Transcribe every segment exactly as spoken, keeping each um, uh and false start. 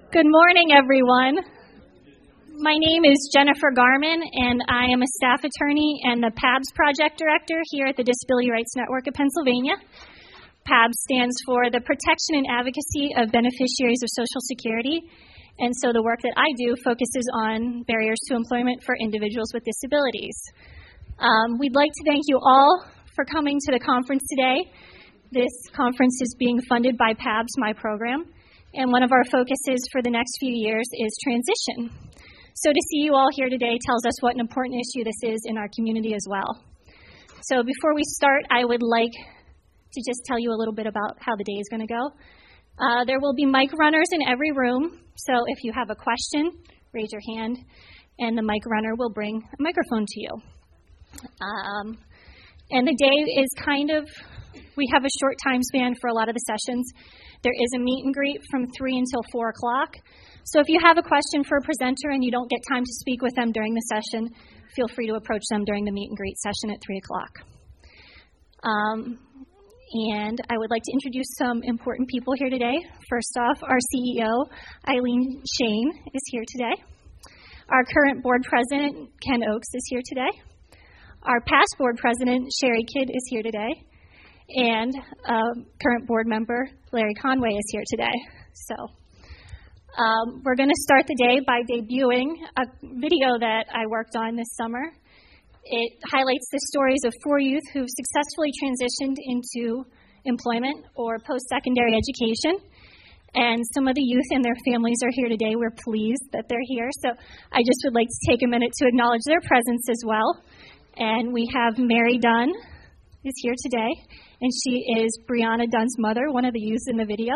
Good morning, everyone. My name is Jennifer Garman, and I am a staff attorney and the P A B S project director here at the Disability Rights Network of Pennsylvania. P A B S stands for the Protection and Advocacy of Beneficiaries of Social Security, and so the work that I do focuses on barriers to employment for individuals with disabilities. Um, we'd like to thank you all for coming to the conference today. This conference is being funded by P A B S, my program, and one of our focuses for the next few years is transition. So to see you all here today tells us what an important issue this is in our community as well. So before we start, I would like to just tell you a little bit about how the day is going to go. Uh, there will be mic runners in every room, so if you have a question, raise your hand, and the mic runner will bring a microphone to you. Um, and the day is kind of, we have a short time span for a lot of the sessions. There is a meet and greet from three until four o'clock. So if you have a question for a presenter and you don't get time to speak with them during the session, feel free to approach them during the meet and greet session at three o'clock. Um, and I would like to introduce some important people here today. First off, our C E O, Eileen Shane, is here today. Our current board president, Ken Oakes, is here today. Our past board president, Sherry Kidd, is here today. And uh, current board member, Larry Conway, is here today. So um, we're going to start the day by debuting a video that I worked on this summer. It highlights the stories of four youth who successfully transitioned into employment or post-secondary education. And some of the youth and their families are here today. We're pleased that they're here. So I just would like to take a minute to acknowledge their presence as well. And we have Mary Dunn is here today, and she is Brianna Dunn's mother, one of the youths in the video.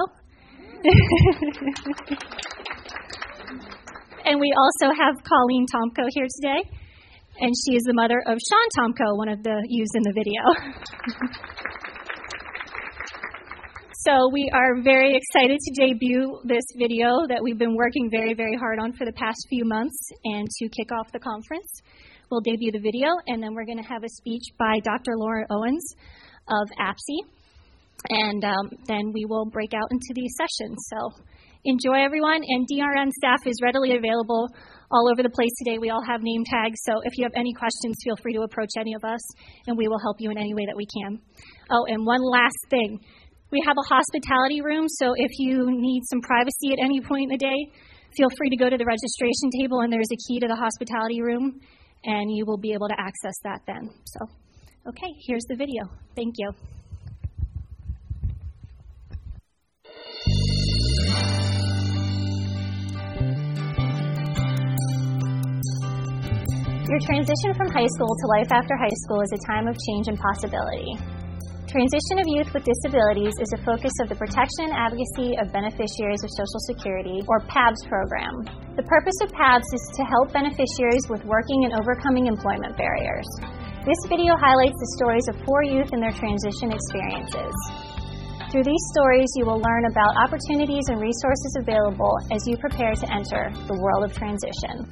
And we also have Colleen Tomko here today, and she is the mother of Sean Tomko, one of the youths in the video. So we are very excited to debut this video that we've been working very, very hard on for the past few months, and to kick off the conference. We'll debut the video, and then we're going to have a speech by Doctor Laura Owens of A P S I, and um, then we will break out into these sessions. So enjoy, everyone, and D R N staff is readily available all over the place today. We all have name tags, so if you have any questions, feel free to approach any of us, and we will help you in any way that we can. Oh, and one last thing. We have a hospitality room, so if you need some privacy at any point in the day, feel free to go to the registration table, and there's a key to the hospitality room, and you will be able to access that then. So, okay, here's the video. Thank you. Your transition from high school to life after high school is a time of change and possibility. Transition of Youth with Disabilities is a focus of the Protection and Advocacy of Beneficiaries of Social Security, or P A B S program. The purpose of P A B S is to help beneficiaries with working and overcoming employment barriers. This video highlights the stories of four youth and their transition experiences. Through these stories, you will learn about opportunities and resources available as you prepare to enter the world of transition.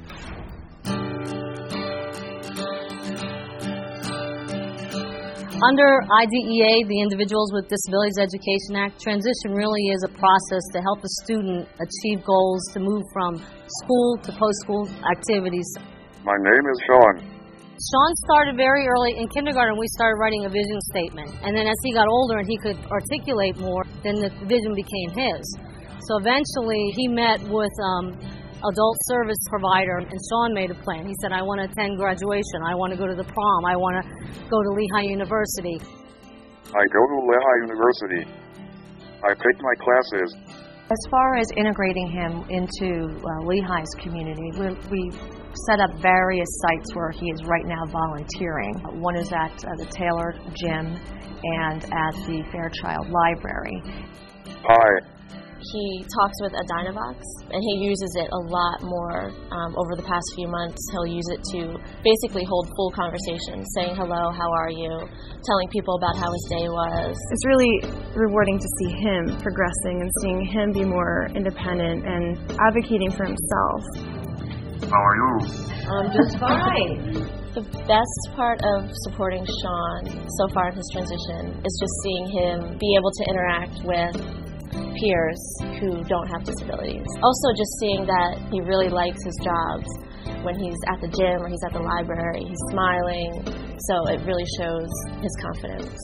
Under I D E A, the Individuals with Disabilities Education Act, transition really is a process to help a student achieve goals to move from school to post-school activities. My name is Sean. Sean started very early. In kindergarten, we started writing a vision statement. And then as he got older and he could articulate more, then the vision became his. So eventually, he met with um, adult service provider, and Sean made a plan. He said, I want to attend graduation. I want to go to the prom. I want to go to Lehigh University. I go to Lehigh University. I pick my classes. As far as integrating him into uh, Lehigh's community, we, we set up various sites where he is right now volunteering. One is at uh, the Taylor Gym and at the Fairchild Library. Hi. He talks with a Dynavox, and he uses it a lot more um, over the past few months. He'll use it to basically hold full conversations, saying hello, how are you, telling people about how his day was. It's really rewarding to see him progressing and seeing him be more independent and advocating for himself. How are you? I'm just fine. The best part of supporting Sean so far in his transition is just seeing him be able to interact with peers who don't have disabilities. Also just seeing that he really likes his jobs. When he's at the gym or he's at the library, he's smiling, so it really shows his confidence.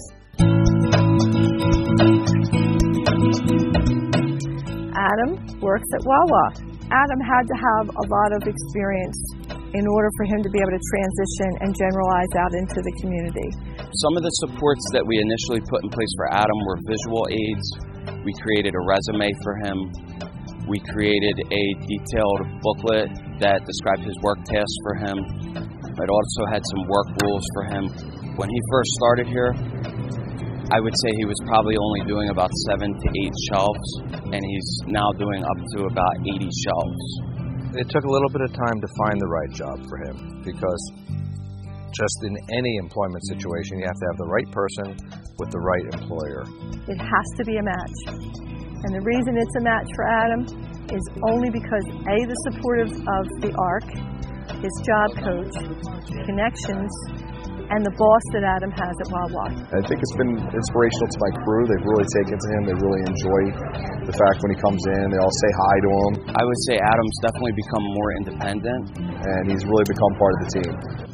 Adam works at Wawa. Adam had to have a lot of experience in order for him to be able to transition and generalize out into the community. Some of the supports that we initially put in place for Adam were visual aids. We created a resume for him. We created a detailed booklet that described his work tasks for him. It also had some work rules for him. When he first started here, I would say he was probably only doing about seven to eight shelves, and he's now doing up to about eighty shelves. It took a little bit of time to find the right job for him, because just in any employment situation, you have to have the right person with the right employer. It has to be a match. And the reason it's a match for Adam is only because, A, the support of, of the A R C, his job coach, connections, and the boss that Adam has at Wawa. I think it's been inspirational to my crew. They've really taken to him. They really enjoy the fact when he comes in, they all say hi to him. I would say Adam's definitely become more independent. And he's really become part of the team.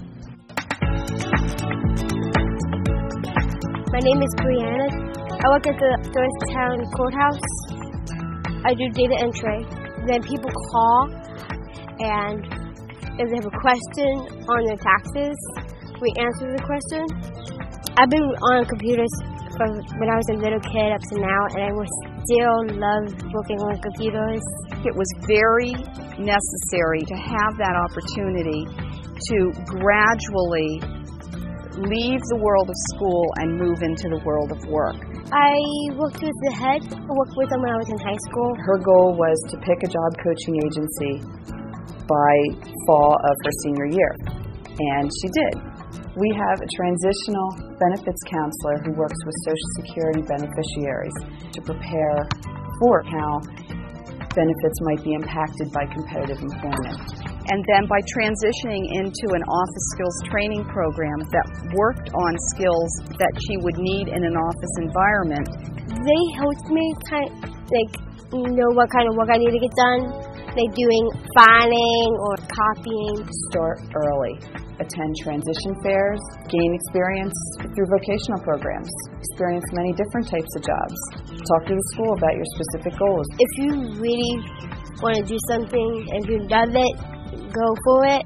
My name is Brianna. I work at the Georgetown Courthouse. I do data entry. Then people call, and if they have a question on their taxes, we answer the question. I've been on computers from when I was a little kid up to now, and I will still love working on computers. It was very necessary to have that opportunity to gradually leave the world of school and move into the world of work. I worked with the head. I worked with them when I was in high school. Her goal was to pick a job coaching agency by fall of her senior year, and she did. We have a transitional benefits counselor who works with Social Security beneficiaries to prepare for how benefits might be impacted by competitive employment. And then by transitioning into an office skills training program that worked on skills that she would need in an office environment. They helped me kind of, like, know what kind of work I need to get done. Like doing filing or copying. Start early. Attend transition fairs. Gain experience through vocational programs. Experience many different types of jobs. Talk to the school about your specific goals. If you really want to do something and you love it, go for it.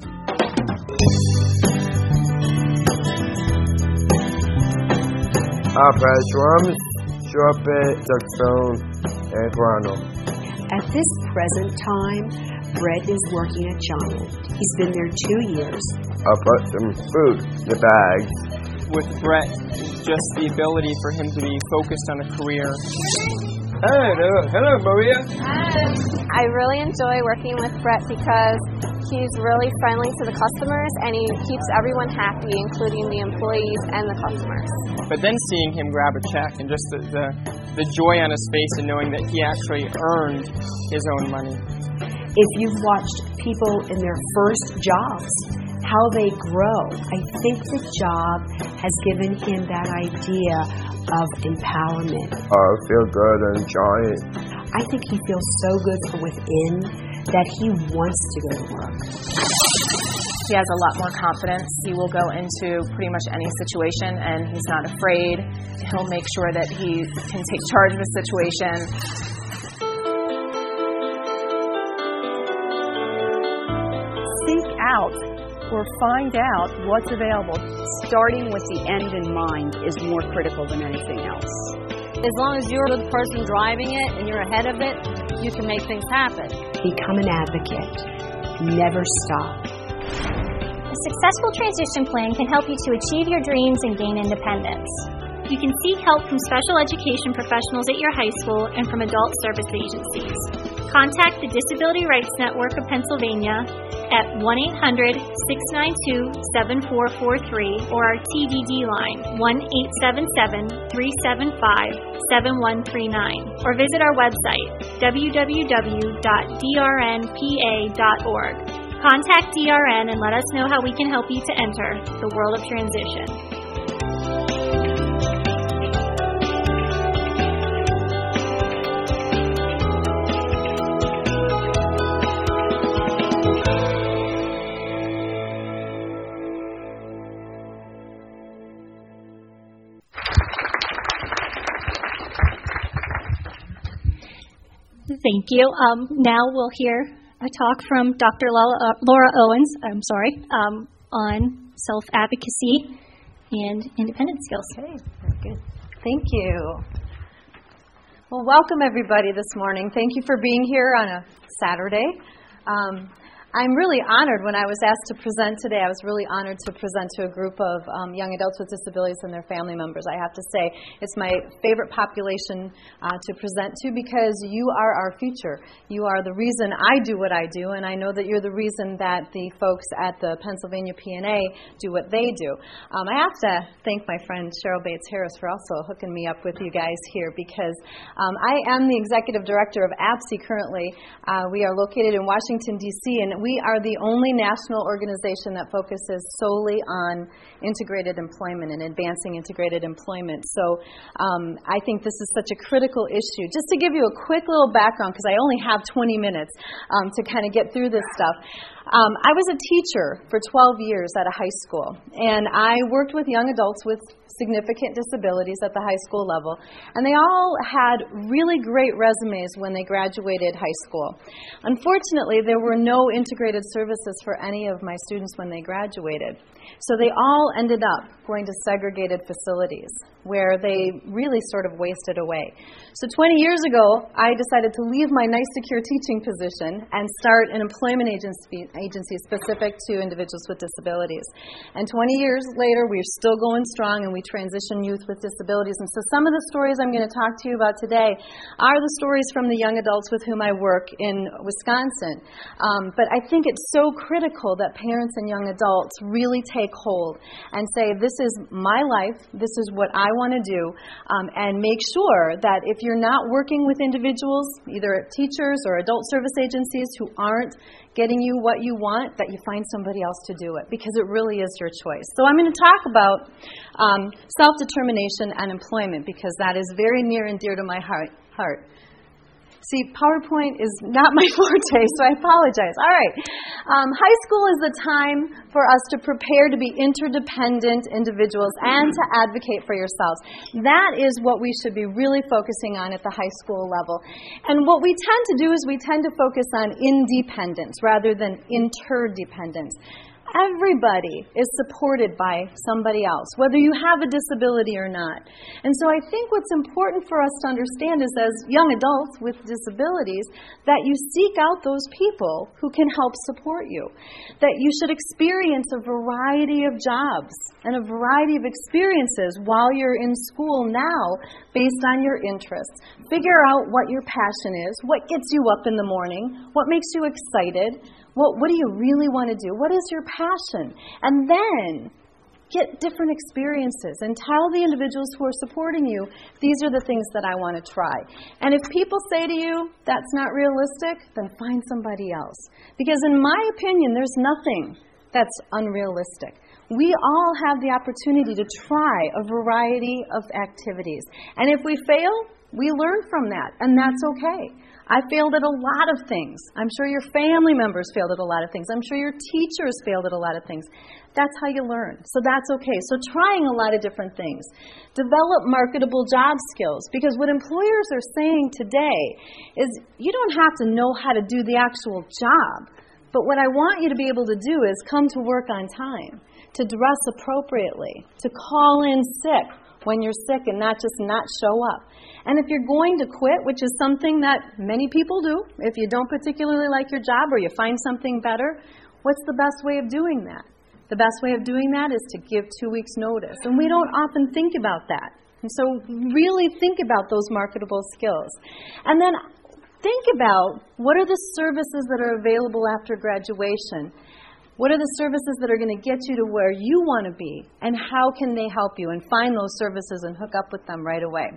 Our Rams, Strawberry, Duckstone, and Toronto. At this present time, Brett is working at Giant. He's been there two years. I'll put some food in the bags. With Brett, just the ability for him to be focused on a career. Hello, hello, Maria. Hi. I really enjoy working with Brett because he's really friendly to the customers and he keeps everyone happy, including the employees and the customers. But then seeing him grab a check and just the, the, the joy on his face and knowing that he actually earned his own money. If you've watched people in their first jobs, how they grow, I think the job has given him that idea of empowerment. I feel good and Giant. I think he feels so good from within that he wants to go to work. He has a lot more confidence. He will go into pretty much any situation and he's not afraid. He'll make sure that he can take charge of the situation. Seek out or find out what's available. Starting with the end in mind is more critical than anything else. As long as you're the person driving it and you're ahead of it, you can make things happen. Become an advocate. Never stop. A successful transition plan can help you to achieve your dreams and gain independence. You can seek help from special education professionals at your high school and from adult service agencies. Contact the Disability Rights Network of Pennsylvania at one eight hundred, six nine two, seven four four three or our T D D line one eight seven seven, three seven five, seven one three nine or visit our website w w w dot d r n p a dot org. Contact D R N and let us know how we can help you to enter the world of transition. Thank you. Um, now we'll hear a talk from Doctor Laura, uh, Laura Owens, I'm sorry, um, on self-advocacy and independent skills. Okay, very good. Thank you. Well, welcome everybody this morning. Thank you for being here on a Saturday. Um, I'm really honored when I was asked to present today. I was really honored to present to a group of um, young adults with disabilities and their family members. I have to say, it's my favorite population uh, to present to because you are our future. You are the reason I do what I do, and I know that you're the reason that the folks at the Pennsylvania P N A do what they do. Um, I have to thank my friend Cheryl Bates Harris for also hooking me up with you guys here because um, I am the executive director of A B C currently. Uh, we are located in Washington, D C, and we are the only national organization that focuses solely on integrated employment and advancing integrated employment. So um, I think this is such a critical issue. Just to give you a quick little background, because I only have twenty minutes um, to kind of get through this stuff. Um, I was a teacher for twelve years at a high school, and I worked with young adults with significant disabilities at the high school level, and they all had really great resumes when they graduated high school. Unfortunately, there were no integrated services for any of my students when they graduated, so they all ended up going to segregated facilities where they really sort of wasted away. So twenty years ago, I decided to leave my nice secure teaching position and start an employment agency, agency specific to individuals with disabilities. And twenty years later, we're still going strong, and we transition youth with disabilities. And so some of the stories I'm going to talk to you about today are the stories from the young adults with whom I work in Wisconsin. Um, but I think it's so critical that parents and young adults really take hold and say, this is my life, this is what I want to do, um, and make sure that if you're not working with individuals, either teachers or adult service agencies who aren't getting you what you want, that you find somebody else to do it, because it really is your choice. So I'm going to talk about um, self-determination and employment, because that is very near and dear to my heart. heart. See, PowerPoint is not my forte, so I apologize. All right. Um, high school is the time for us to prepare to be interdependent individuals and to advocate for yourselves. That is what we should be really focusing on at the high school level. And what we tend to do is we tend to focus on independence rather than interdependence. Everybody is supported by somebody else, whether you have a disability or not. And so I think what's important for us to understand is, as young adults with disabilities, that you seek out those people who can help support you. That you should experience a variety of jobs and a variety of experiences while you're in school now based on your interests. Figure out what your passion is, what gets you up in the morning, what makes you excited. What, what do you really want to do? What is your passion? And then get different experiences and tell the individuals who are supporting you, these are the things that I want to try. And if people say to you, that's not realistic, then find somebody else. Because in my opinion, there's nothing that's unrealistic. We all have the opportunity to try a variety of activities. And if we fail, we learn from that, and that's okay. I failed at a lot of things. I'm sure your family members failed at a lot of things. I'm sure your teachers failed at a lot of things. That's how you learn. So that's okay. So trying a lot of different things. Develop marketable job skills, because what employers are saying today is you don't have to know how to do the actual job. But what I want you to be able to do is come to work on time, to dress appropriately, to call in sick when you're sick and not just not show up. And if you're going to quit, which is something that many people do, if you don't particularly like your job or you find something better, what's the best way of doing that? The best way of doing that is to give two weeks' notice. And we don't often think about that. And so really think about those marketable skills. And then think about, what are the services that are available after graduation? What are the services that are going to get you to where you want to be? And how can they help you? And find those services and hook up with them right away.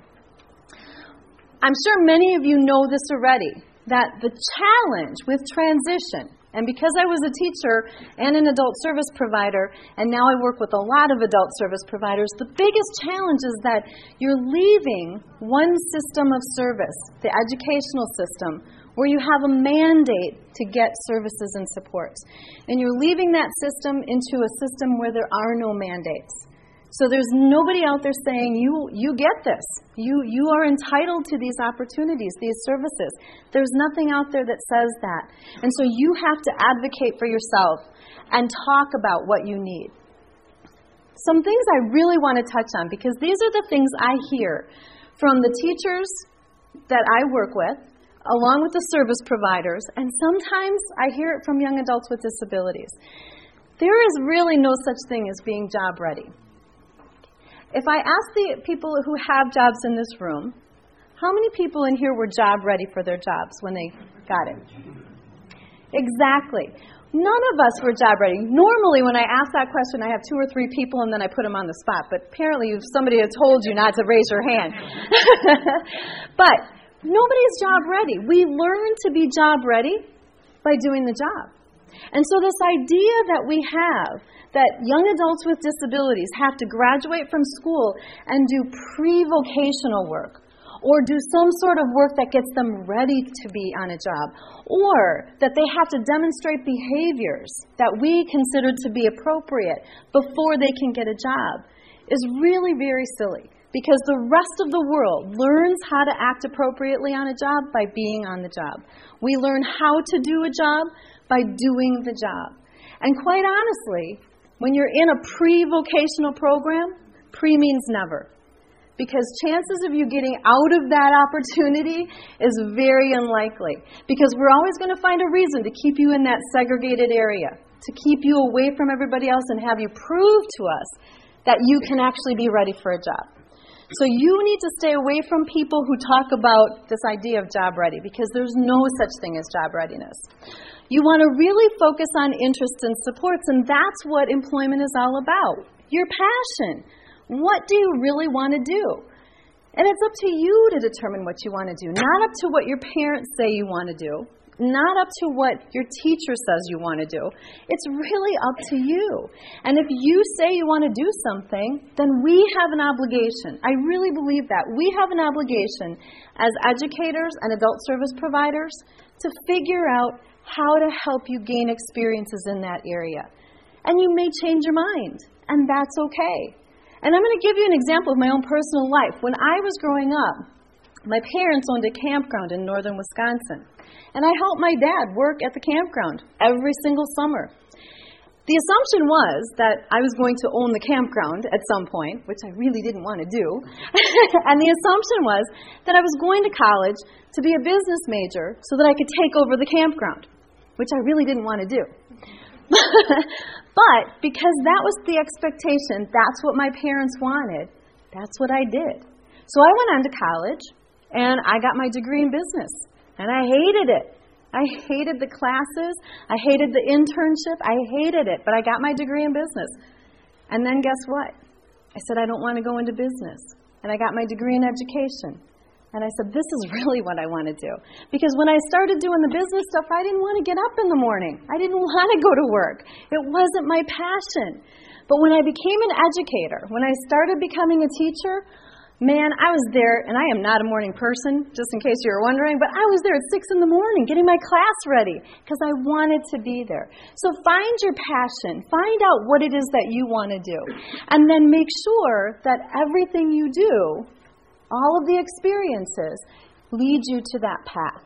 I'm sure many of you know this already, that the challenge with transition, and because I was a teacher and an adult service provider, and now I work with a lot of adult service providers, the biggest challenge is that you're leaving one system of service, the educational system, where you have a mandate to get services and supports. And you're leaving that system into a system where there are no mandates. So there's nobody out there saying, you you get this. You you are entitled to these opportunities, these services. There's nothing out there that says that. And so you have to advocate for yourself and talk about what you need. Some things I really want to touch on, because these are the things I hear from the teachers that I work with, along with the service providers, and sometimes I hear it from young adults with disabilities. There is really no such thing as being job ready. If I ask the people who have jobs in this room, how many people in here were job ready for their jobs when they got it? Exactly. None of us were job ready. Normally when I ask that question, I have two or three people and then I put them on the spot. But apparently somebody had told you not to raise your hand. But nobody's job ready. We learn to be job ready by doing the job. And so this idea that we have that young adults with disabilities have to graduate from school and do pre-vocational work, or do some sort of work that gets them ready to be on a job, or that they have to demonstrate behaviors that we consider to be appropriate before they can get a job, is really very silly. Because the rest of the world learns how to act appropriately on a job by being on the job. We learn how to do a job by doing the job. And quite honestly, when you're in a pre-vocational program, pre means never. Because chances of you getting out of that opportunity is very unlikely. Because we're always going to find a reason to keep you in that segregated area, to keep you away from everybody else and have you prove to us that you can actually be ready for a job. So you need to stay away from people who talk about this idea of job ready, because there's no such thing as job readiness. You want to really focus on interests and supports, and that's what employment is all about. Your passion. What do you really want to do? And it's up to you to determine what you want to do, not up to what your parents say you want to do, not up to what your teacher says you want to do. It's really up to you. And if you say you want to do something, then we have an obligation. I really believe that. We have an obligation as educators and adult service providers to figure out how to help you gain experiences in that area. And you may change your mind, and that's okay. And I'm going to give you an example of my own personal life. When I was growing up, my parents owned a campground in northern Wisconsin. And I helped my dad work at the campground every single summer. The assumption was that I was going to own the campground at some point, which I really didn't want to do. And the assumption was that I was going to college to be a business major so that I could take over the campground, which I really didn't want to do. But because that was the expectation, that's what my parents wanted, that's what I did. So I went on to college, and I got my degree in business. And I hated it. I hated the classes. I hated the internship. I hated it. But I got my degree in business. And then guess what? I said, I don't want to go into business. And I got my degree in education. And I said, this is really what I want to do. Because when I started doing the business stuff, I didn't want to get up in the morning. I didn't want to go to work. It wasn't my passion. But when I became an educator, when I started becoming a teacher, man, I was there, and I am not a morning person, just in case you were wondering, but I was there at six in the morning getting my class ready because I wanted to be there. So find your passion. Find out what it is that you want to do. And then make sure that everything you do, all of the experiences, lead you to that path.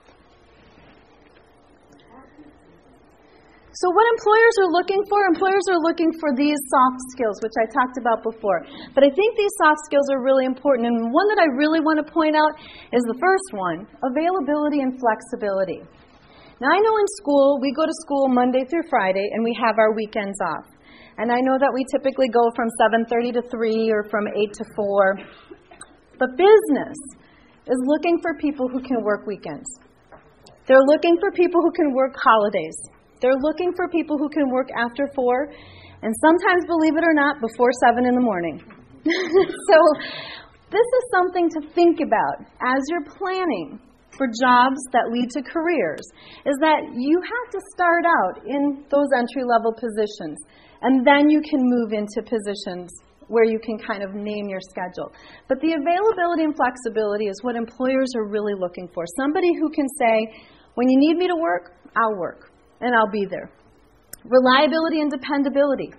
So what employers are looking for, employers are looking for these soft skills, which I talked about before. But I think these soft skills are really important. And one that I really want to point out is the first one, availability and flexibility. Now I know in school, we go to school Monday through Friday, and we have our weekends off. And I know that we typically go from seven thirty to three or from eight to four. But business is looking for people who can work weekends. They're looking for people who can work holidays. They're looking for people who can work after four, and sometimes, believe it or not, before seven in the morning. So this is something to think about as you're planning for jobs that lead to careers, is that you have to start out in those entry-level positions, and then you can move into positions where you can kind of name your schedule. But the availability and flexibility is what employers are really looking for. Somebody who can say, when you need me to work, I'll work. And I'll be there. Reliability and dependability.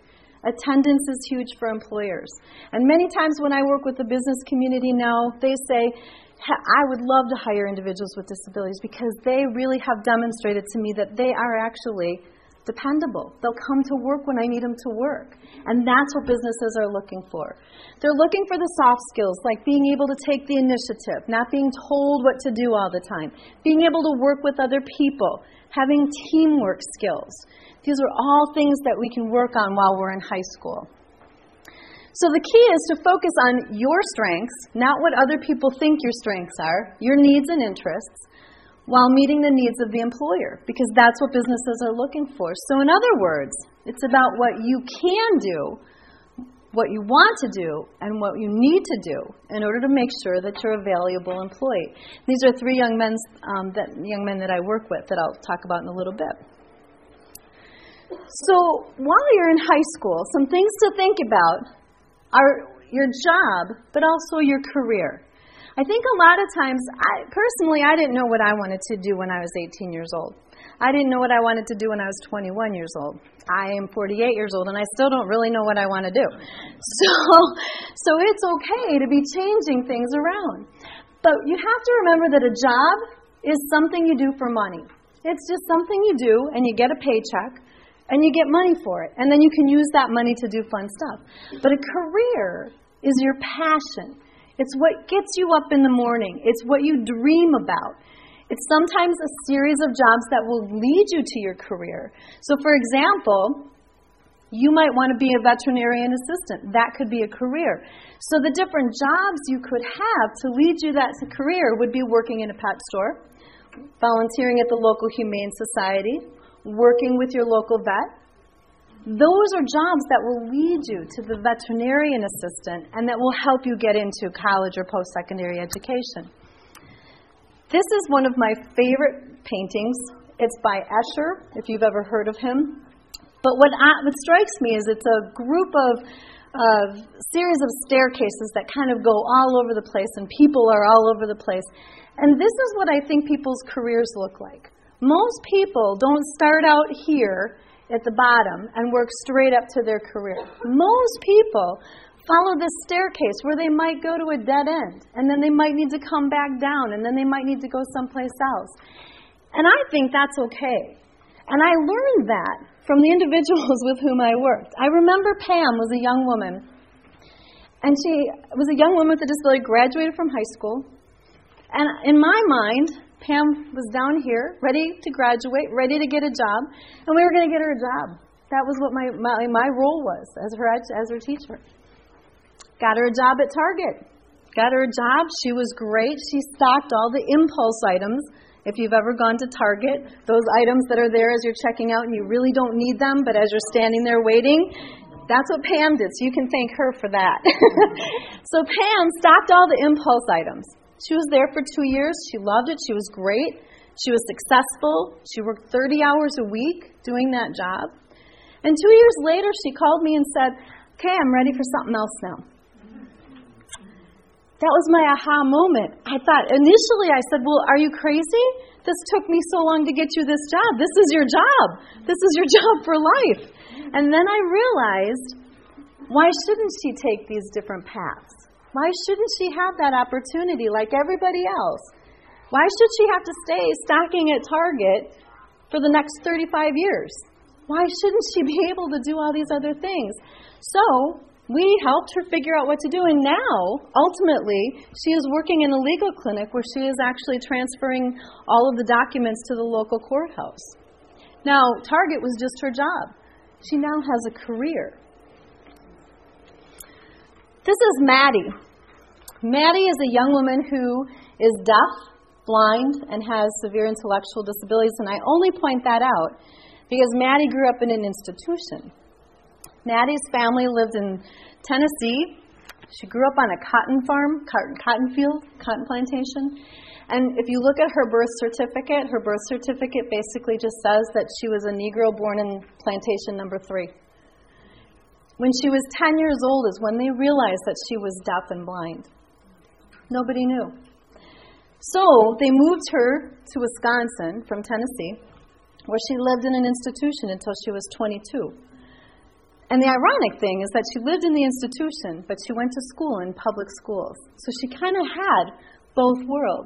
Attendance is huge for employers. And many times when I work with the business community now, they say, I would love to hire individuals with disabilities because they really have demonstrated to me that they are actually dependable. They'll come to work when I need them to work. And that's what businesses are looking for. They're looking for the soft skills, like being able to take the initiative, not being told what to do all the time, being able to work with other people, having teamwork skills. These are all things that we can work on while we're in high school. So the key is to focus on your strengths, not what other people think your strengths are, your needs and interests, while meeting the needs of the employer, because that's what businesses are looking for. So in other words, it's about what you can do, what you want to do, and what you need to do in order to make sure that you're a valuable employee. These are three young men, um, that, young men that I work with that I'll talk about in a little bit. So while you're in high school, some things to think about are your job, but also your career. I think a lot of times, I, personally, I didn't know what I wanted to do when I was eighteen years old. I didn't know what I wanted to do when I was twenty-one years old. I am forty-eight years old, and I still don't really know what I want to do. So, so it's okay to be changing things around. But you have to remember that a job is something you do for money. It's just something you do, and you get a paycheck, and you get money for it. And then you can use that money to do fun stuff. But a career is your passion. It's what gets you up in the morning. It's what you dream about. It's sometimes a series of jobs that will lead you to your career. So for example, you might want to be a veterinarian assistant. That could be a career. So the different jobs you could have to lead you that to career would be working in a pet store, volunteering at the local humane society, working with your local vet. Those are jobs that will lead you to the veterinarian assistant and that will help you get into college or post-secondary education. This is one of my favorite paintings. It's by Escher, if you've ever heard of him. But what, I, what strikes me is it's a group of uh, series of staircases that kind of go all over the place, and people are all over the place. And this is what I think people's careers look like. Most people don't start out here at the bottom and work straight up to their career. Most people follow this staircase where they might go to a dead end, and then they might need to come back down, and then they might need to go someplace else. And I think that's okay. And I learned that from the individuals with whom I worked. I remember Pam was a young woman, and she was a young woman with a disability, graduated from high school, and in my mind, Pam was down here, ready to graduate, ready to get a job, and we were going to get her a job. That was what my, my, my role was as her, as her teacher. Got her a job at Target. Got her a job. She was great. She stocked all the impulse items. If you've ever gone to Target, those items that are there as you're checking out and you really don't need them, but as you're standing there waiting, that's what Pam did, so you can thank her for that. So Pam stocked all the impulse items. She was there for two years. She loved it. She was great. She was successful. She worked thirty hours a week doing that job. And two years later, she called me and said, okay, I'm ready for something else now. That was my aha moment. I thought, initially I said, well, are you crazy? This took me so long to get you this job. This is your job. This is your job for life. And then I realized, why shouldn't she take these different paths? Why shouldn't she have that opportunity like everybody else? Why should she have to stay stocking at Target for the next thirty-five years? Why shouldn't she be able to do all these other things? So we helped her figure out what to do, and now, ultimately, she is working in a legal clinic where she is actually transferring all of the documents to the local courthouse. Now, Target was just her job. She now has a career. This is Maddie. Maddie is a young woman who is deaf, blind, and has severe intellectual disabilities, and I only point that out because Maddie grew up in an institution. Maddie's family lived in Tennessee. She grew up on a cotton farm, cotton, cotton field, cotton plantation. And if you look at her birth certificate, her birth certificate basically just says that she was a Negro born in plantation number three. When she was ten years old is when they realized that she was deaf and blind. Nobody knew. So they moved her to Wisconsin from Tennessee, where she lived in an institution until she was twenty-two. And the ironic thing is that she lived in the institution, but she went to school in public schools. So she kind of had both worlds.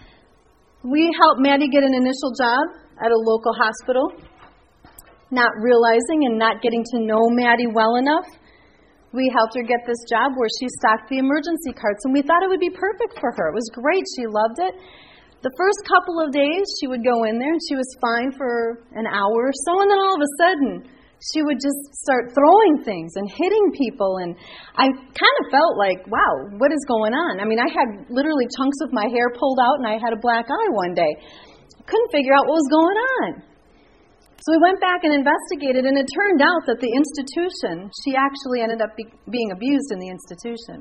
We helped Maddie get an initial job at a local hospital, not realizing and not getting to know Maddie well enough. We helped her get this job where she stocked the emergency carts, and we thought it would be perfect for her. It was great. She loved it. The first couple of days, she would go in there, and she was fine for an hour or so, and then all of a sudden, she would just start throwing things and hitting people, and I kind of felt like, wow, what is going on? I mean, I had literally chunks of my hair pulled out, and I had a black eye one day. I couldn't figure out what was going on. So we went back and investigated, and it turned out that the institution, she actually ended up be, being abused in the institution.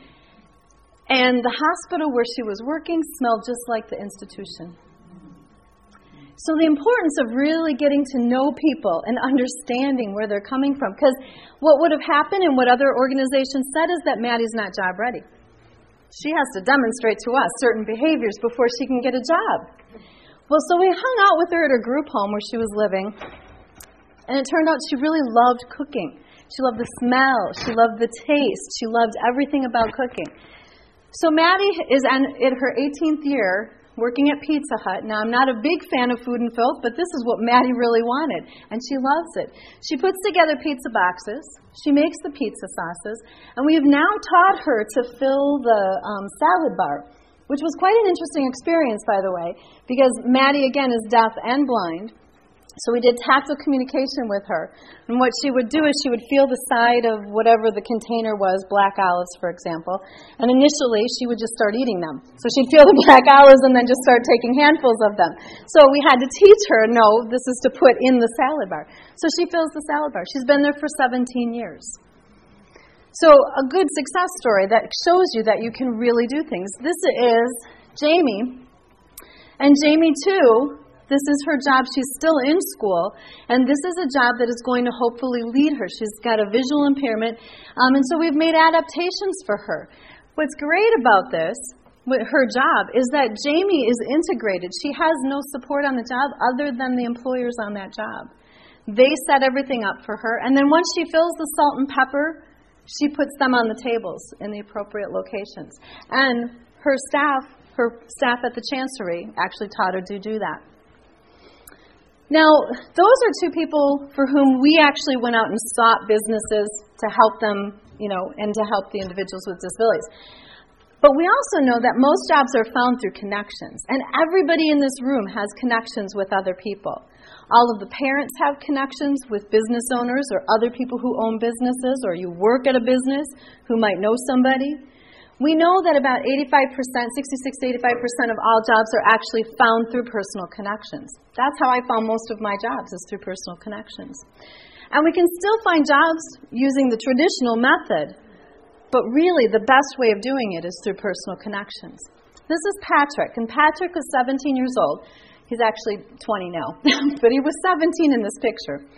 And the hospital where she was working smelled just like the institution. So the importance of really getting to know people and understanding where they're coming from. Because what would have happened and what other organizations said is that Maddie's not job ready. She has to demonstrate to us certain behaviors before she can get a job. Well, so we hung out with her at her group home where she was living. And it turned out she really loved cooking. She loved the smell. She loved the taste. She loved everything about cooking. So Maddie is in her eighteenth year working at Pizza Hut. Now, I'm not a big fan of food and filth, but this is what Maddie really wanted, and she loves it. She puts together pizza boxes. She makes the pizza sauces, and we have now taught her to fill the um, salad bar, which was quite an interesting experience, by the way, because Maddie, again, is deaf and blind. So we did tactile communication with her. And what she would do is she would feel the side of whatever the container was, black olives, for example. And initially, she would just start eating them. So she'd feel the black olives and then just start taking handfuls of them. So we had to teach her, no, this is to put in the salad bar. So she fills the salad bar. She's been there for seventeen years. So a good success story that shows you that you can really do things. This is Jamie. And Jamie, too, this is her job. She's still in school, and this is a job that is going to hopefully lead her. She's got a visual impairment, um, and so we've made adaptations for her. What's great about this, with her job, is that Jamie is integrated. She has no support on the job other than the employers on that job. They set everything up for her, and then once she fills the salt and pepper, she puts them on the tables in the appropriate locations. And her staff, her staff at the Chancery actually taught her to do that. Now, those are two people for whom we actually went out and sought businesses to help them, you know, and to help the individuals with disabilities. But we also know that most jobs are found through connections, and everybody in this room has connections with other people. All of the parents have connections with business owners or other people who own businesses, or you work at a business who might know somebody. We know that about eighty-five percent, sixty-six to eighty-five percent of all jobs are actually found through personal connections. That's how I found most of my jobs, is through personal connections. And we can still find jobs using the traditional method, but really the best way of doing it is through personal connections. This is Patrick, and Patrick was seventeen years old. He's actually twenty now, but he was seventeen in this picture.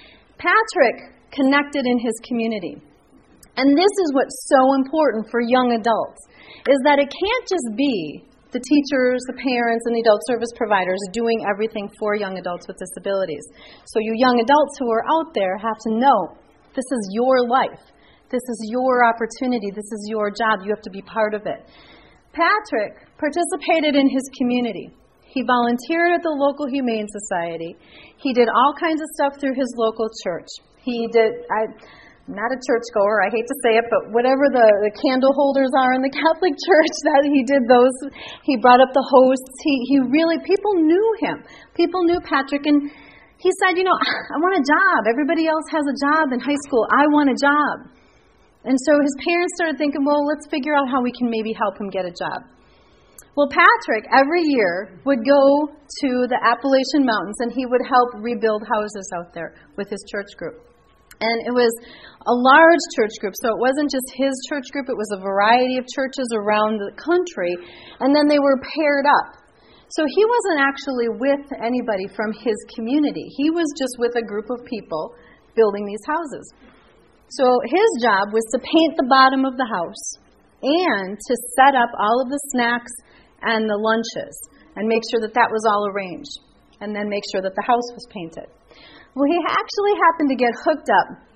Patrick connected in his community. And this is what's so important for young adults, is that it can't just be the teachers, the parents, and the adult service providers doing everything for young adults with disabilities. So you young adults who are out there have to know this is your life. This is your opportunity. This is your job. You have to be part of it. Patrick participated in his community. He volunteered at the local Humane Society. He did all kinds of stuff through his local church. He did... I, I'm not a churchgoer, I hate to say it, but whatever the, the candle holders are in the Catholic Church, that he did those. He brought up the hosts. He, he really, people knew him. People knew Patrick, and he said, you know, I want a job. Everybody else has a job in high school. I want a job. And so his parents started thinking, well, let's figure out how we can maybe help him get a job. Well, Patrick, every year, would go to the Appalachian Mountains, and he would help rebuild houses out there with his church group. And it was a large church group, so it wasn't just his church group, it was a variety of churches around the country, and then they were paired up. So he wasn't actually with anybody from his community. He was just with a group of people building these houses. So his job was to paint the bottom of the house and to set up all of the snacks and the lunches and make sure that that was all arranged, and then make sure that the house was painted. Well, he actually happened to get hooked up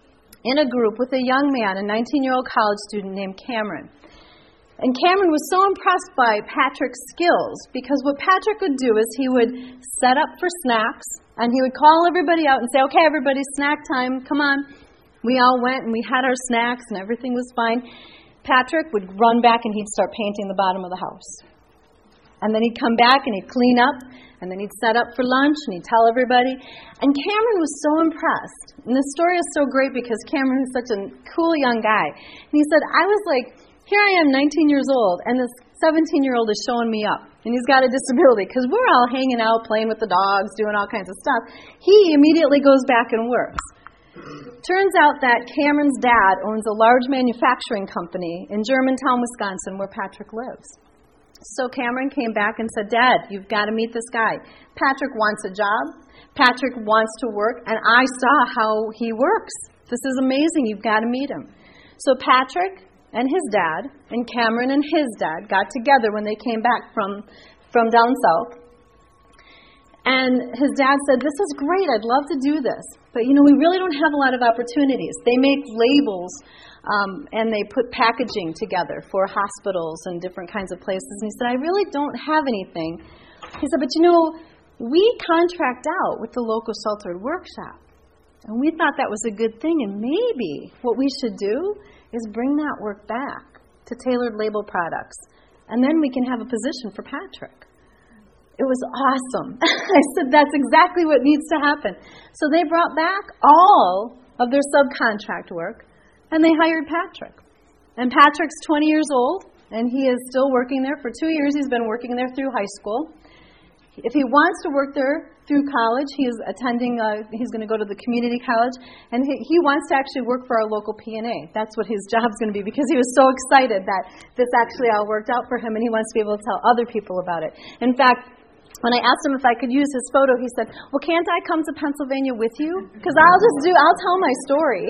in a group with a young man, a nineteen-year-old college student named Cameron. And Cameron was so impressed by Patrick's skills because what Patrick would do is he would set up for snacks and he would call everybody out and say, okay, everybody, snack time, come on. We all went and we had our snacks and everything was fine. Patrick would run back and he'd start painting the bottom of the house. And then he'd come back and he'd clean up and then he'd set up for lunch and he'd tell everybody. And Cameron was so impressed. And the story is so great because Cameron is such a cool young guy. And he said, I was like, here I am, nineteen years old, and this seventeen-year-old is showing me up. And he's got a disability because we're all hanging out, playing with the dogs, doing all kinds of stuff. He immediately goes back and works. Turns out that Cameron's dad owns a large manufacturing company in Germantown, Wisconsin, where Patrick lives. So Cameron came back and said, Dad, you've got to meet this guy. Patrick wants a job. Patrick wants to work, and I saw how he works. This is amazing. You've got to meet him. So Patrick and his dad, and Cameron and his dad got together when they came back from, from down south. And his dad said, this is great, I'd love to do this. But, you know, we really don't have a lot of opportunities. They make labels, um, and they put packaging together for hospitals and different kinds of places. And he said, I really don't have anything. He said, but, you know, we contract out with the local sheltered workshop. And we thought that was a good thing. And maybe what we should do is bring that work back to tailored label products. And then we can have a position for Patrick. It was awesome. I said, that's exactly what needs to happen. So they brought back all of their subcontract work, and they hired Patrick. And Patrick's twenty years old, and he is still working there. For two years, he's been working there through high school. If he wants to work there through college, he is attending, uh, he's going to go to the community college, and he, he wants to actually work for our local P N A. That's what his job's going to be, because he was so excited that this actually all worked out for him, and he wants to be able to tell other people about it. In fact, when I asked him if I could use his photo, he said, well, can't I come to Pennsylvania with you? Because I'll just do, I'll tell my story.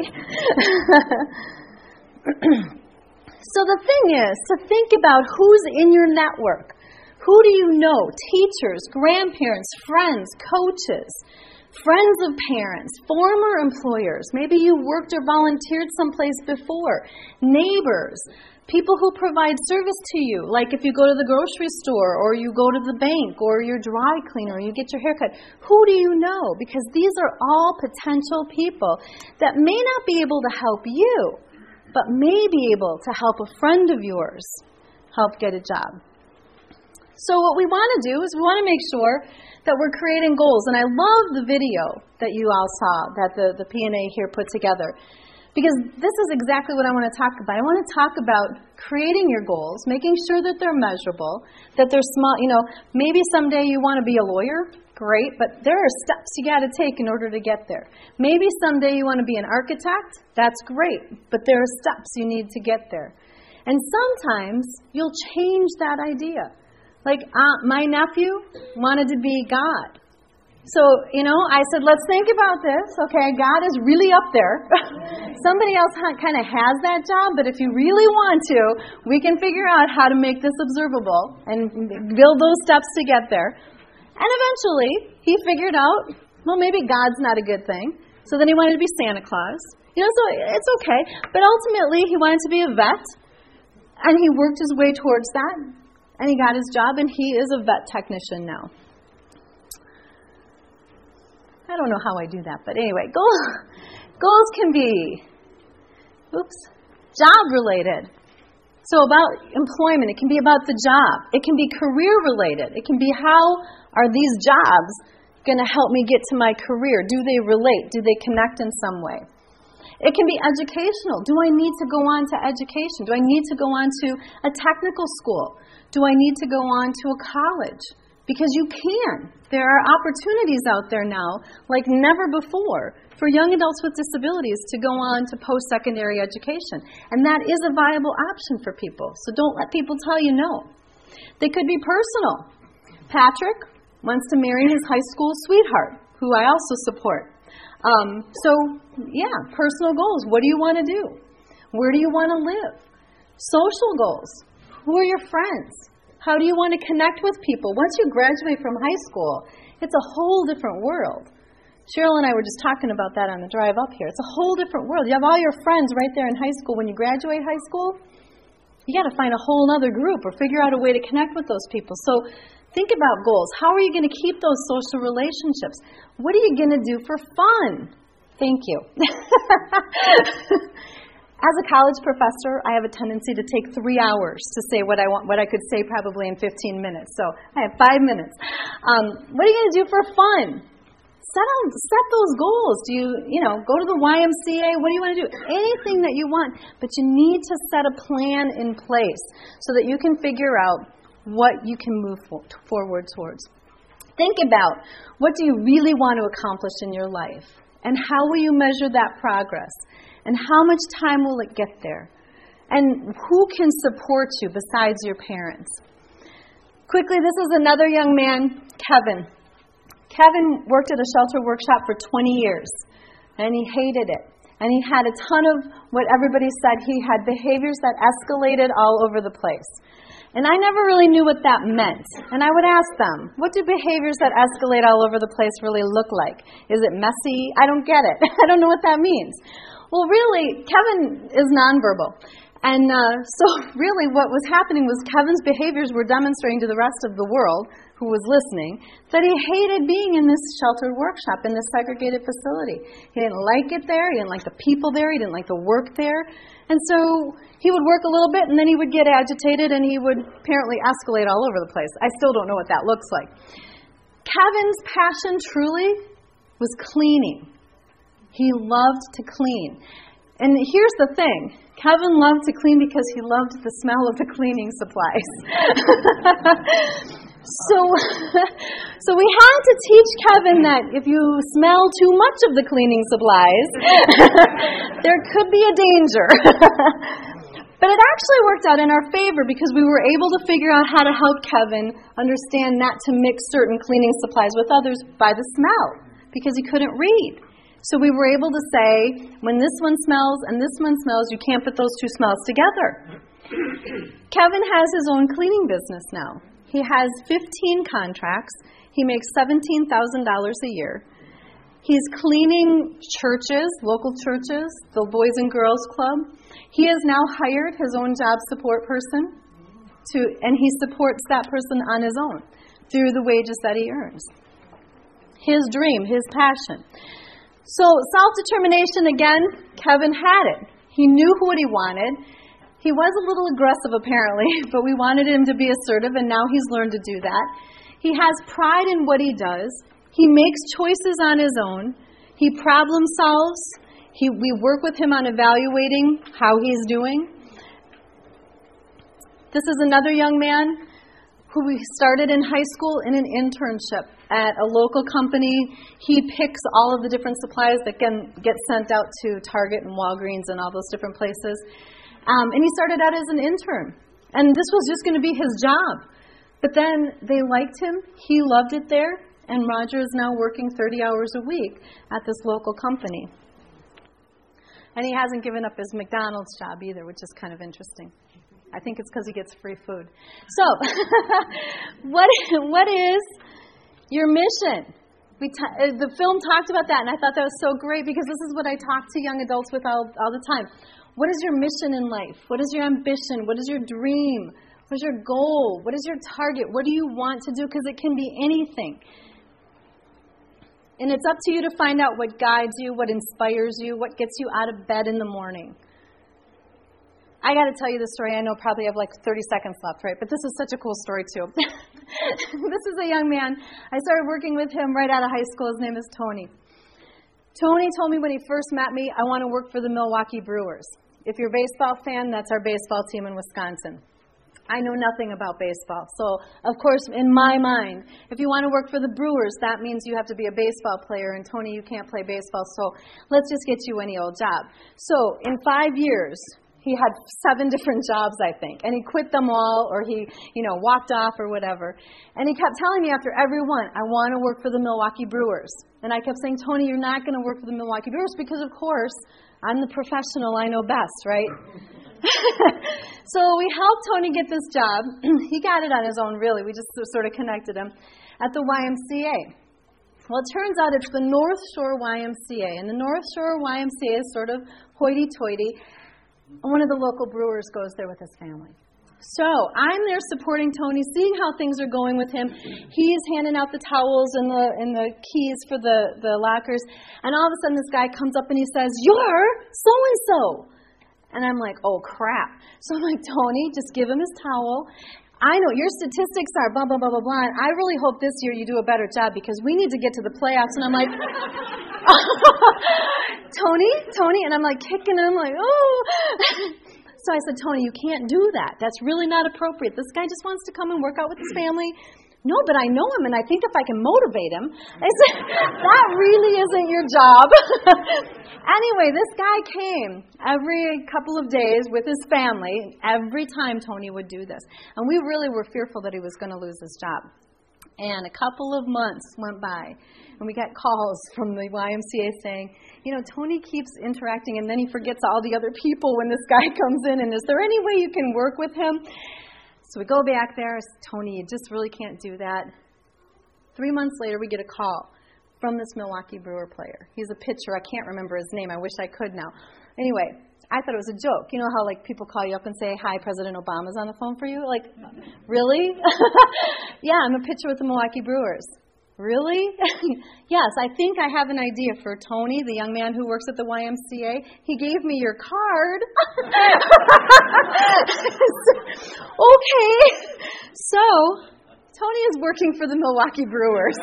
So the thing is to think about who's in your network. Who do you know? Teachers, grandparents, friends, coaches, friends of parents, former employers. Maybe you worked or volunteered someplace before. Neighbors, people who provide service to you, like if you go to the grocery store or you go to the bank or your dry cleaner or you get your hair cut. Who do you know? Because these are all potential people that may not be able to help you, but may be able to help a friend of yours help get a job. So what we want to do is we want to make sure that we're creating goals. And I love the video that you all saw that the, the P N A here put together, because this is exactly what I want to talk about. I want to talk about creating your goals, making sure that they're measurable, that they're small. You know, maybe someday you want to be a lawyer. Great, but there are steps you got to take in order to get there. Maybe someday you want to be an architect. That's great, but there are steps you need to get there. And sometimes you'll change that idea. Like, uh, my nephew wanted to be God. So, you know, I said, let's think about this. Okay, God is really up there. Somebody else ha- kind of has that job, but if you really want to, we can figure out how to make this observable and build those steps to get there. And eventually, he figured out, well, maybe God's not a good thing. So then he wanted to be Santa Claus. You know, so it's okay. But ultimately, he wanted to be a vet, and he worked his way towards that. And he got his job, and he is a vet technician now. I don't know how I do that, but anyway, goals, goals can be, oops, job-related. So about employment, it can be about the job. It can be career-related. It can be how are these jobs going to help me get to my career? Do they relate? Do they connect in some way? It can be educational. Do I need to go on to education? Do I need to go on to a technical school? Do I need to go on to a college? Because you can. There are opportunities out there now, like never before, for young adults with disabilities to go on to post-secondary education. And that is a viable option for people. So don't let people tell you no. They could be personal. Patrick wants to marry his high school sweetheart, who I also support. Um, so, yeah, personal goals. What do you want to do? Where do you want to live? Social goals. Who are your friends? How do you want to connect with people? Once you graduate from high school, it's a whole different world. Cheryl and I were just talking about that on the drive up here. It's a whole different world. You have all your friends right there in high school. When you graduate high school, you got to find a whole other group or figure out a way to connect with those people. So think about goals. How are you going to keep those social relationships? What are you going to do for fun? Thank you. As a college professor, I have a tendency to take three hours to say what I want, what I could say probably in fifteen minutes. So I have five minutes. Um, what are you going to do for fun? Set out, set those goals. Do you, you know, go to the Y M C A? What do you want to do? Anything that you want, but you need to set a plan in place so that you can figure out what you can move for, forward towards. Think about, what do you really want to accomplish in your life? And how will you measure that progress? And how much time will it get there? And who can support you besides your parents? Quickly, this is another young man, Kevin. Kevin worked at a shelter workshop for twenty years, and he hated it. And he had a ton of what everybody said. He had behaviors that escalated all over the place. And I never really knew what that meant. And I would ask them, what do behaviors that escalate all over the place really look like? Is it messy? I don't get it. I don't know what that means. Well, really, Kevin is nonverbal. And uh, so really what was happening was Kevin's behaviors were demonstrating to the rest of the world who was listening that he hated being in this sheltered workshop, in this segregated facility. He didn't like it there. He didn't like the people there. He didn't like the work there. And so he would work a little bit, and then he would get agitated, and he would apparently escalate all over the place. I still don't know what that looks like. Kevin's passion truly was cleaning. He loved to clean. And here's the thing. Kevin loved to clean because he loved the smell of the cleaning supplies. so, so we had to teach Kevin that if you smell too much of the cleaning supplies, there could be a danger. But it actually worked out in our favor because we were able to figure out how to help Kevin understand not to mix certain cleaning supplies with others by the smell because he couldn't read. So we were able to say, when this one smells and this one smells, you can't put those two smells together. Kevin has his own cleaning business now. He has fifteen contracts. He makes seventeen thousand dollars a year. He's cleaning churches, local churches, the Boys and Girls Club. He has now hired his own job support person, to, and he supports that person on his own through the wages that he earns. His dream, his passion. So self-determination, again, Kevin had it. He knew what he wanted. He was a little aggressive, apparently, but we wanted him to be assertive, and now he's learned to do that. He has pride in what he does. He makes choices on his own. He problem solves. He, we work with him on evaluating how he's doing. This is another young man who we started in high school in an internship at a local company. He picks all of the different supplies that can get sent out to Target and Walgreens and all those different places. Um, and he started out as an intern. And this was just going to be his job. But then they liked him. He loved it there. And Roger is now working thirty hours a week at this local company. And he hasn't given up his McDonald's job either, which is kind of interesting. I think it's because he gets free food. So, what what is your mission? We t- the film talked about that, and I thought that was so great because this is what I talk to young adults with all, all the time. What is your mission in life? What is your ambition? What is your dream? What is your goal? What is your target? What do you want to do? Because it can be anything. And it's up to you to find out what guides you, what inspires you, what gets you out of bed in the morning. I got to tell you the story. I know probably I have like thirty seconds left, right? But this is such a cool story, too. This is a young man. I started working with him right out of high school. His name is Tony. Tony told me when he first met me, I want to work for the Milwaukee Brewers. If you're a baseball fan, that's our baseball team in Wisconsin. I know nothing about baseball. So, of course, in my mind, if you want to work for the Brewers, that means you have to be a baseball player. And, Tony, you can't play baseball, so let's just get you any old job. So, in five years, he had seven different jobs, I think. And he quit them all, or he, you know, walked off or whatever. And he kept telling me after every one, I want to work for the Milwaukee Brewers. And I kept saying, Tony, you're not going to work for the Milwaukee Brewers because, of course, I'm the professional. I know best, right? So we helped Tony get this job. He got it on his own, really. We just sort of connected him at the Y M C A. Well, it turns out it's the North Shore Y M C A, and the North Shore Y M C A is sort of hoity-toity. One of the local brewers goes there with his family. So I'm there supporting Tony, seeing how things are going with him. He's handing out the towels and the and the keys for the, the lockers, and all of a sudden this guy comes up and he says, "You're so-and-so." And I'm like, oh, crap. So I'm like, Tony, just give him his towel. I know your statistics are blah, blah, blah, blah, blah. And I really hope this year you do a better job because we need to get to the playoffs. And I'm like, Tony, Tony. And I'm like kicking him like, oh. So I said, Tony, you can't do that. That's really not appropriate. This guy just wants to come and work out with his family. No, but I know him, and I think if I can motivate him. I said, that really isn't your job. Anyway, this guy came every couple of days with his family. Every time Tony would do this. And we really were fearful that he was going to lose his job. And a couple of months went by, and we got calls from the Y M C A saying, you know, Tony keeps interacting, and then he forgets all the other people when this guy comes in, and is there any way you can work with him? So we go back there. Tony, you just really can't do that. Three months later, we get a call from this Milwaukee Brewer player. He's a pitcher. I can't remember his name. I wish I could now. Anyway, I thought it was a joke. You know how, like, people call you up and say, hi, President Obama's on the phone for you? Like, really? Yeah, I'm a pitcher with the Milwaukee Brewers. Really? Yes, I think I have an idea for Tony, the young man who works at the Y M C A. He gave me your card. Okay. So, Tony is working for the Milwaukee Brewers.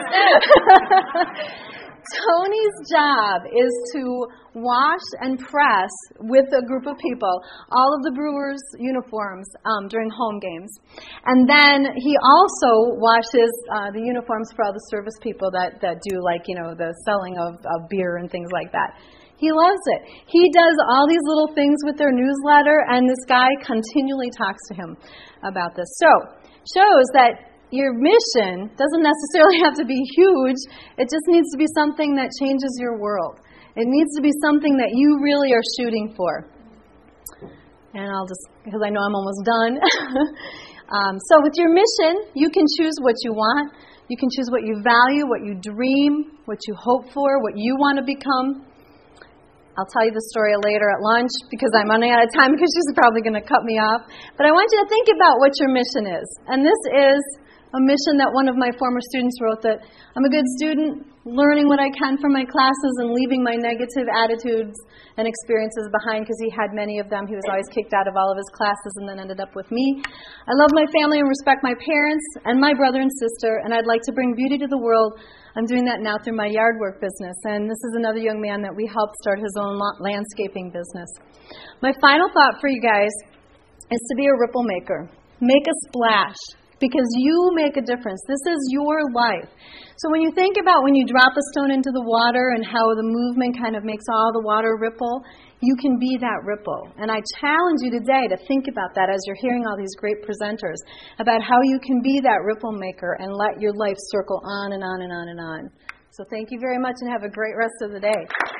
Tony's job is to wash and press with a group of people all of the Brewers' uniforms um, during home games. And then he also washes uh, the uniforms for all the service people that, that do, like, you know, the selling of, of beer and things like that. He loves it. He does all these little things with their newsletter, and this guy continually talks to him about this. So, shows that your mission doesn't necessarily have to be huge. It just needs to be something that changes your world. It needs to be something that you really are shooting for. And I'll just, because I know I'm almost done. um, so with your mission, you can choose what you want. You can choose what you value, what you dream, what you hope for, what you want to become. I'll tell you the story later at lunch because I'm running out of time because she's probably going to cut me off. But I want you to think about what your mission is. And this is a mission that one of my former students wrote, that I'm a good student, learning what I can from my classes and leaving my negative attitudes and experiences behind, because he had many of them. He was always kicked out of all of his classes and then ended up with me. I love my family and respect my parents and my brother and sister, and I'd like to bring beauty to the world. I'm doing that now through my yard work business, and this is another young man that we helped start his own landscaping business. My final thought for you guys is to be a ripple maker. Make a splash. Because you make a difference. This is your life. So when you think about when you drop a stone into the water and how the movement kind of makes all the water ripple, you can be that ripple. And I challenge you today to think about that as you're hearing all these great presenters, about how you can be that ripple maker and let your life circle on and on and on and on. So thank you very much and have a great rest of the day.